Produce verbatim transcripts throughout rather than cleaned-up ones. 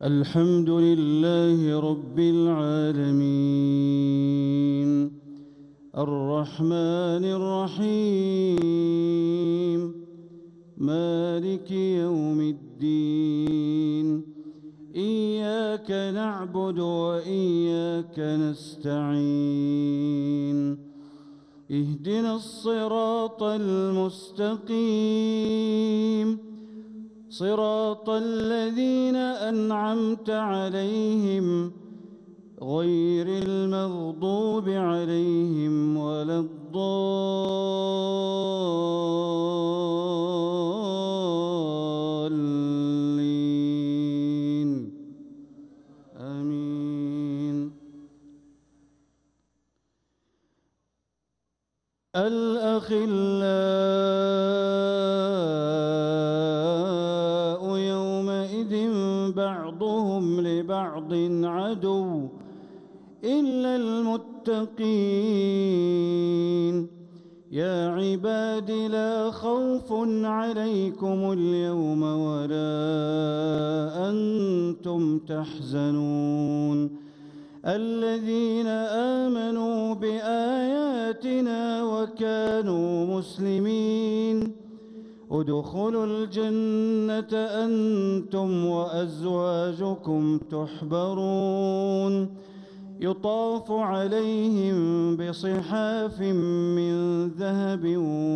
الحمد لله رب العالمين الرحمن الرحيم مالك يوم الدين إياك نعبد وإياك نستعين اهدنا الصراط المستقيم صراط الذين أنعمت عليهم غير المغضوب عليهم ولا الضالين آمين. الأخلاء يومئذ بعضهم لبعض عدو إلا المتقين يا عباد لا خوف عليكم اليوم ولا أنتم تحزنون الذين آمنوا بآياتنا وكانوا مسلمين ادخلوا الجنة أنتم وأزواجكم تحبرون يطاف عليهم بصحاف من ذهب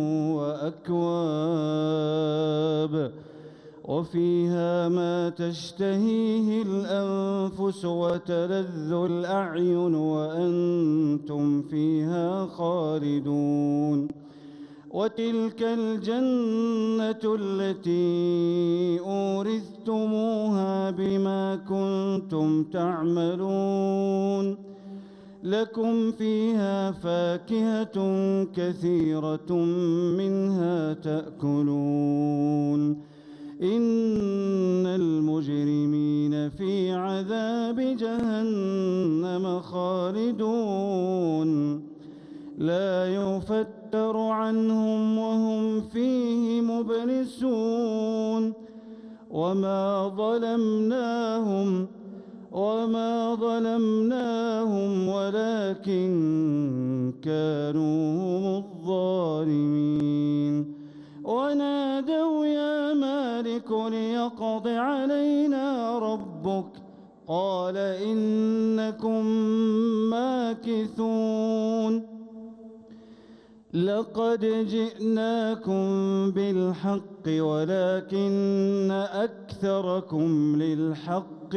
وأكواب وفيها ما تشتهيه الأنفس وتلذ الأعين وأنتم فيها خالدون وتلك الجنة التي أورثتموها بما كنتم تعملون لكم فيها فاكهة كثيرة منها تأكلون إن المجرمين في عذاب جهنم خالدون لا يفتر عنهم وهم فيه مبلسون وما ظلمناهم وما ظلمناهم ولكن كانوا هم الظالمين ونادوا يا مالك ليقض علينا ربك قال إنكم ماكثون لقد جئناكم بالحق ولكن أكثركم للحق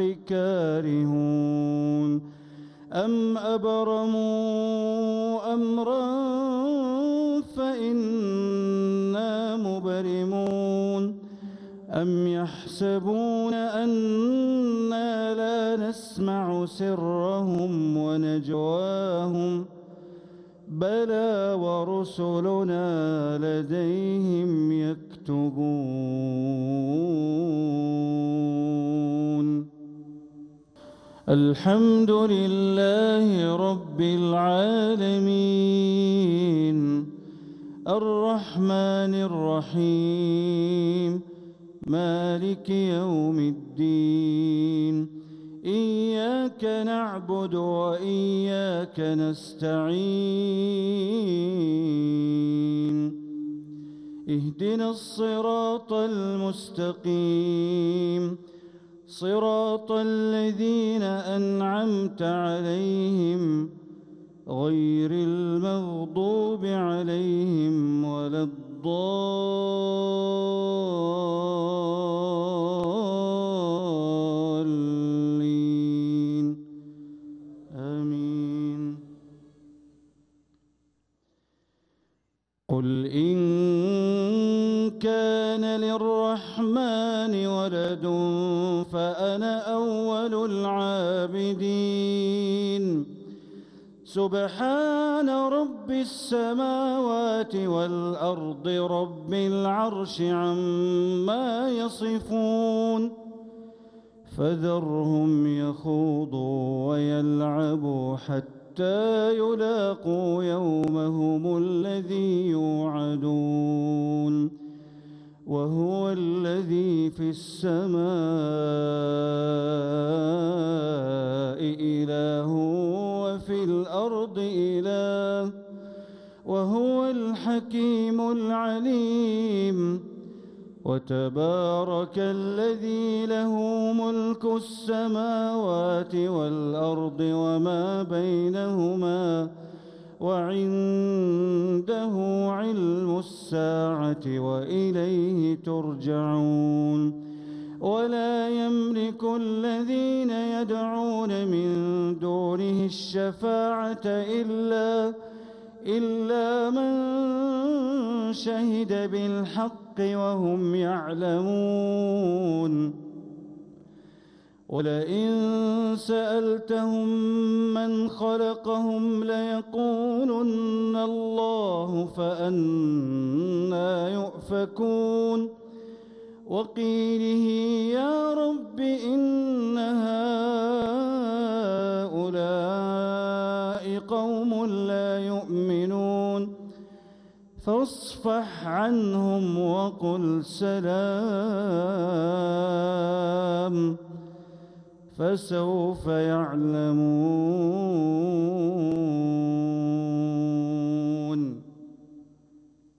كارهون أم أبرموا أمرا فإنا مبرمون أم يحسبون أنا لا نسمع سرهم ونجواهم بلى ورسلنا لديهم يكتبون الحمد لله رب العالمين الرحمن الرحيم مالك يوم الدين إياك نعبد وإياك نستعين اهدنا الصراط المستقيم صراط الذين أنعمت عليهم غير المغضوب عليهم ولا الضالين آمين. قل إن كان للرحمن ولد فأنا أول العابدين سبحان رب السماوات والأرض رب العرش عما يصفون فذرهم يخوضوا ويلعبوا حتى يلاقوا يومهم الذي يوعدون وهو الذي في السماء إله وفي الأرض إله وهو الحكيم العليم. وتبارك الذي له ملك السماوات والأرض وما بينهما وعنده علم الساعة وإليه ترجعون. ولا يملك الذين يدعون من دونه الشفاعة إلا إلا من شهد بالحق وهم يعلمون. ولئن سألتهم من خلقهم ليقولن الله فأنى يؤفكون. وقيله يا رب إن هؤلاء قوم لا يؤمنون فاصفح عنهم وقل سلام فسوف يعلمون.